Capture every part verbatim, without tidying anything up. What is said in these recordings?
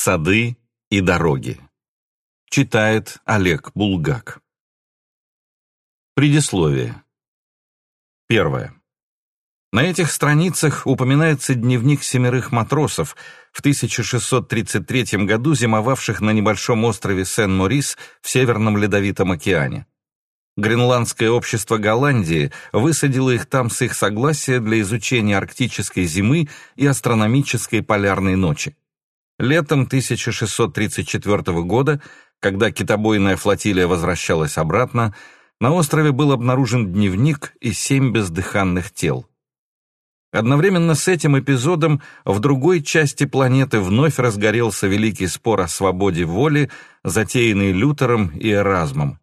Сады и дороги. Читает Олег Булгак. Предисловие. Первое. На этих страницах упоминается дневник семерых матросов, в тысяча шестьсот тридцать третьем году зимовавших на небольшом острове Сен-Морис в Северном Ледовитом океане. Гренландское общество Голландии высадило их там с их согласия для изучения арктической зимы и астрономической полярной ночи. Летом тысяча шестьсот тридцать четвёртого года, когда китобойная флотилия возвращалась обратно, на острове был обнаружен дневник и семь бездыханных тел. Одновременно с этим эпизодом в другой части планеты вновь разгорелся великий спор о свободе воли, затеянный Лютером и Эразмом.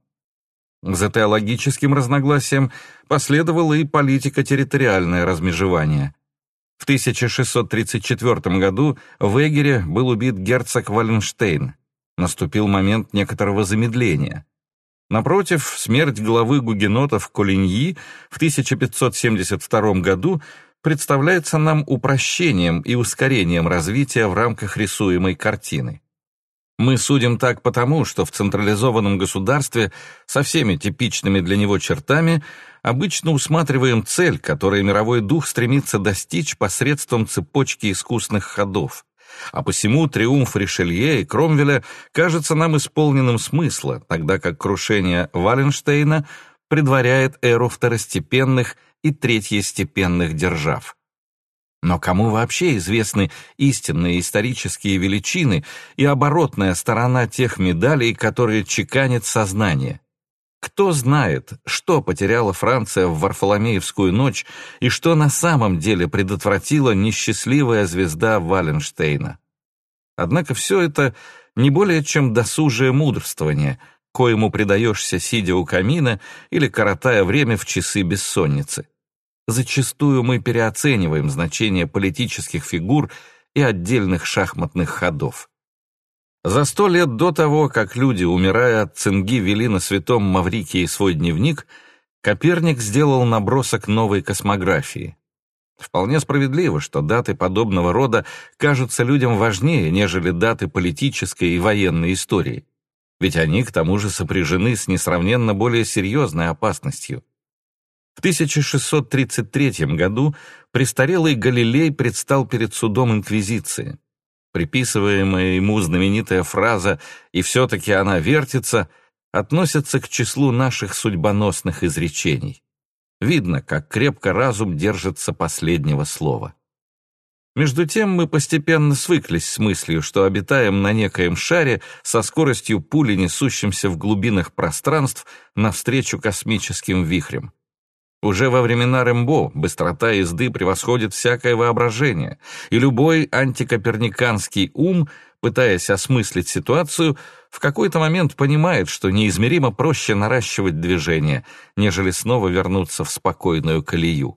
За теологическим разногласием последовало и политико-территориальное размежевание. В тысяча шестьсот тридцать четвёртом году в Эгере был убит герцог Валенштейн. Наступил момент некоторого замедления. Напротив, смерть главы гугенотов Колиньи в тысяча пятьсот семьдесят втором году представляется нам упрощением и ускорением развития в рамках рисуемой картины. Мы судим так потому, что в централизованном государстве со всеми типичными для него чертами обычно усматриваем цель, которой мировой дух стремится достичь посредством цепочки искусных ходов. А посему триумф Ришелье и Кромвеля кажется нам исполненным смысла, тогда как крушение Валенштейна предваряет эру второстепенных и третьестепенных держав. Но кому вообще известны истинные исторические величины и оборотная сторона тех медалей, которые чеканит сознание? Кто знает, что потеряла Франция в Варфоломеевскую ночь и что на самом деле предотвратила несчастливая звезда Валенштейна? Однако все это не более чем досужее мудрствование, коему предаешься, сидя у камина или коротая время в часы бессонницы. Зачастую мы переоцениваем значение политических фигур и отдельных шахматных ходов. За сто лет до того, как люди, умирая от цинги, вели на святом Маврикии свой дневник, Коперник сделал набросок новой космографии. Вполне справедливо, что даты подобного рода кажутся людям важнее, нежели даты политической и военной истории. Ведь они, к тому же, сопряжены с несравненно более серьезной опасностью. В тысяча шестьсот тридцать третьем году престарелый Галилей предстал перед судом Инквизиции. Приписываемая ему знаменитая фраза «и все-таки она вертится» относится к числу наших судьбоносных изречений. Видно, как крепко разум держится последнего слова. Между тем мы постепенно свыклись с мыслью, что обитаем на некоем шаре со скоростью пули, несущимся в глубинах пространств навстречу космическим вихрям. Уже во времена Рембо быстрота езды превосходит всякое воображение, и любой антикоперниканский ум, пытаясь осмыслить ситуацию, в какой-то момент понимает, что неизмеримо проще наращивать движение, нежели снова вернуться в спокойную колею.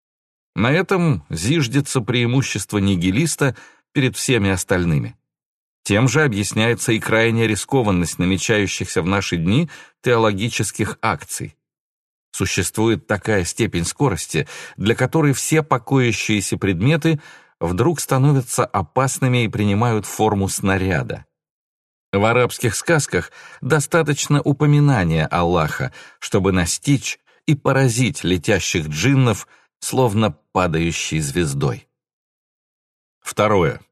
На этом зиждется преимущество нигилиста перед всеми остальными. Тем же объясняется и крайняя рискованность намечающихся в наши дни теологических акций. Существует такая степень скорости, для которой все покоящиеся предметы вдруг становятся опасными и принимают форму снаряда. В арабских сказках достаточно упоминания Аллаха, чтобы настичь и поразить летящих джиннов, словно падающей звездой. Второе.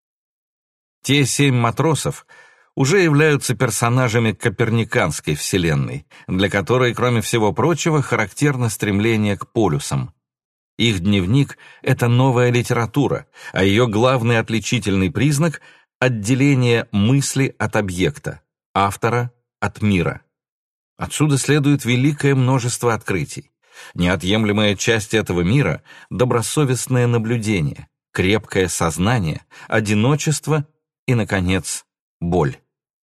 Те семь матросов уже являются персонажами коперниканской вселенной, для которой, кроме всего прочего, характерно стремление к полюсам. Их дневник — это новая литература, а ее главный отличительный признак — отделение мысли от объекта, автора от мира. Отсюда следует великое множество открытий. Неотъемлемая часть этого мира — добросовестное наблюдение, крепкое сознание, одиночество и, наконец, боль.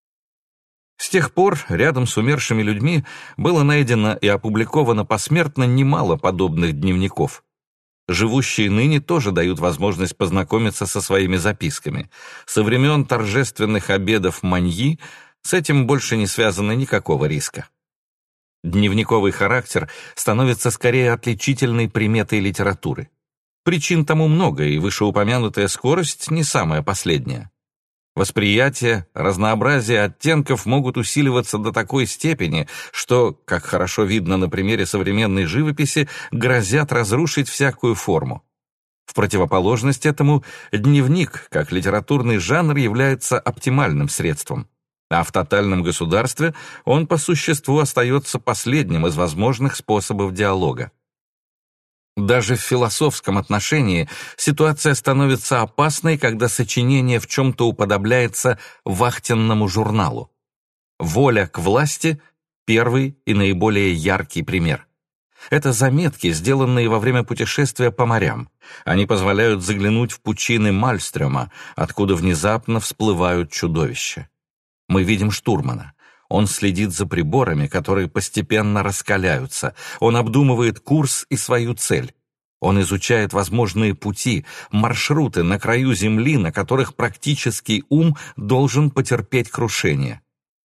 С тех пор рядом с умершими людьми было найдено и опубликовано посмертно немало подобных дневников. Живущие ныне тоже дают возможность познакомиться со своими записками. Со времен торжественных обедов Маньи с этим больше не связано никакого риска. Дневниковый характер становится скорее отличительной приметой литературы. Причин тому много, и вышеупомянутая скорость не самая последняя. Восприятие, разнообразие оттенков могут усиливаться до такой степени, что, как хорошо видно на примере современной живописи, грозят разрушить всякую форму. В противоположность этому, дневник, как литературный жанр, является оптимальным средством. А в тотальном государстве он по существу остается последним из возможных способов диалога. Даже в философском отношении ситуация становится опасной, когда сочинение в чем-то уподобляется вахтенному журналу. «Воля к власти» — первый и наиболее яркий пример. Это заметки, сделанные во время путешествия по морям. Они позволяют заглянуть в пучины Мальстрёма, откуда внезапно всплывают чудовища. Мы видим штурмана. Он следит за приборами, которые постепенно раскаляются. Он обдумывает курс и свою цель. Он изучает возможные пути, маршруты на краю Земли, на которых практический ум должен потерпеть крушение.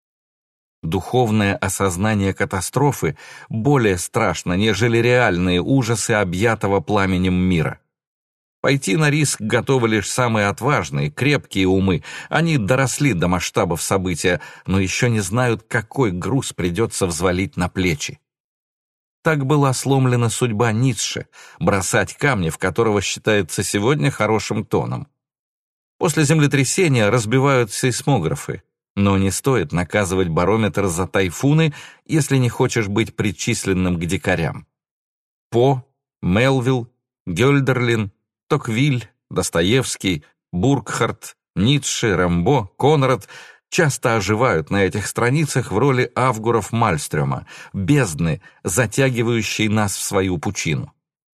Духовное осознание катастрофы более страшно, нежели реальные ужасы объятого пламенем мира. Пойти на риск готовы лишь самые отважные, крепкие умы. Они доросли до масштабов события, но еще не знают, какой груз придется взвалить на плечи. Так была сломлена судьба Ницше — бросать камни, в которого считается сегодня хорошим тоном. После землетрясения разбивают сейсмографы, но не стоит наказывать барометр за тайфуны, если не хочешь быть причисленным к дикарям. По, Мелвилл, Гёльдерлин, Токвиль, Достоевский, Буркхарт, Ницше, Рембо, Конрад часто оживают на этих страницах в роли авгуров Мальстрёма, бездны, затягивающей нас в свою пучину.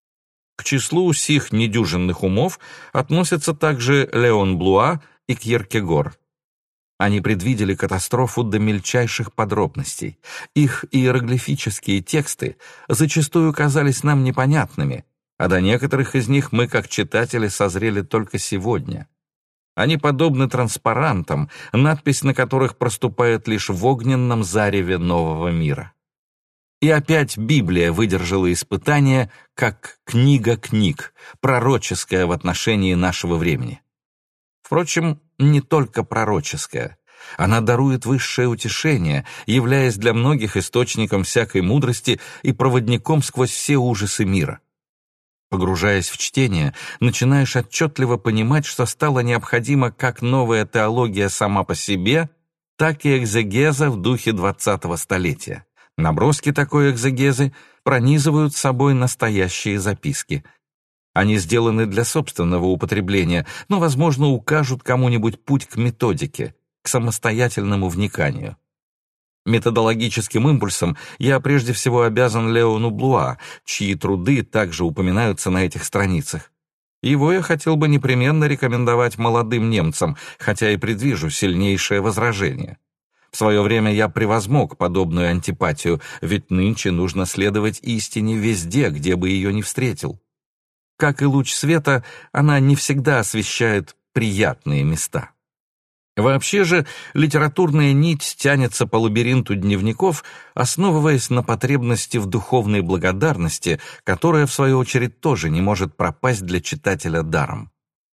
К числу сих недюжинных умов относятся также Леон Блуа и Кьеркегор. Они предвидели катастрофу до мельчайших подробностей. Их иероглифические тексты зачастую казались нам непонятными, а до некоторых из них мы, как читатели, созрели только сегодня. Они подобны транспарантам, надпись на которых проступает лишь в огненном зареве нового мира. И опять Библия выдержала испытание, как книга книг, пророческая в отношении нашего времени. Впрочем, не только пророческая. Она дарует высшее утешение, являясь для многих источником всякой мудрости и проводником сквозь все ужасы мира. Погружаясь в чтение, начинаешь отчетливо понимать, что стало необходимо как новая теология сама по себе, так и экзегеза в духе двадцатого столетия. Наброски такой экзегезы пронизывают собой настоящие записки. Они сделаны для собственного употребления, но, возможно, укажут кому-нибудь путь к методике, к самостоятельному вниканию. Методологическим импульсом я прежде всего обязан Леону Блуа, чьи труды также упоминаются на этих страницах. Его я хотел бы непременно рекомендовать молодым немцам, хотя и предвижу сильнейшее возражение. В свое время я превозмог подобную антипатию, ведь нынче нужно следовать истине везде, где бы ее ни встретил. Как и луч света, она не всегда освещает приятные места. Вообще же, литературная нить тянется по лабиринту дневников, основываясь на потребности в духовной благодарности, которая, в свою очередь, тоже не может пропасть для читателя даром.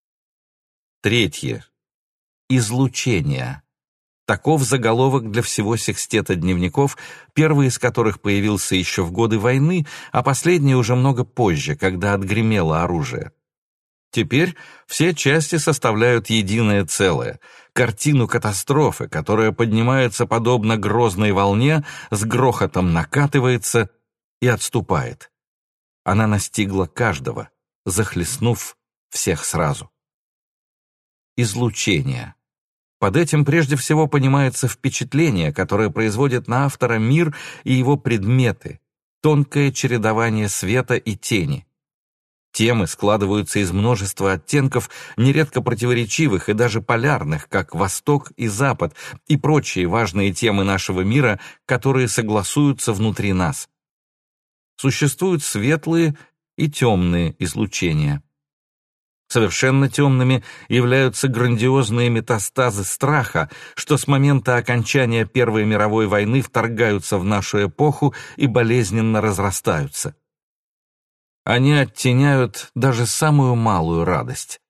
Третье. Излучение. Таков заголовок для всего секстета дневников, первый из которых появился еще в годы войны, а последний уже много позже, когда отгремело оружие. Теперь все части составляют единое целое, картину катастрофы, которая поднимается подобно грозной волне, с грохотом накатывается и отступает. Она настигла каждого, захлестнув всех сразу. Излучение. Под этим прежде всего понимается впечатление, которое производит на автора мир и его предметы, тонкое чередование света и тени. Темы складываются из множества оттенков, нередко противоречивых и даже полярных, как Восток и Запад, и прочие важные темы нашего мира, которые согласуются внутри нас. Существуют светлые и темные излучения. Совершенно темными являются грандиозные метастазы страха, что с момента окончания Первой мировой войны вторгаются в нашу эпоху и болезненно разрастаются. Они оттеняют даже самую малую радость.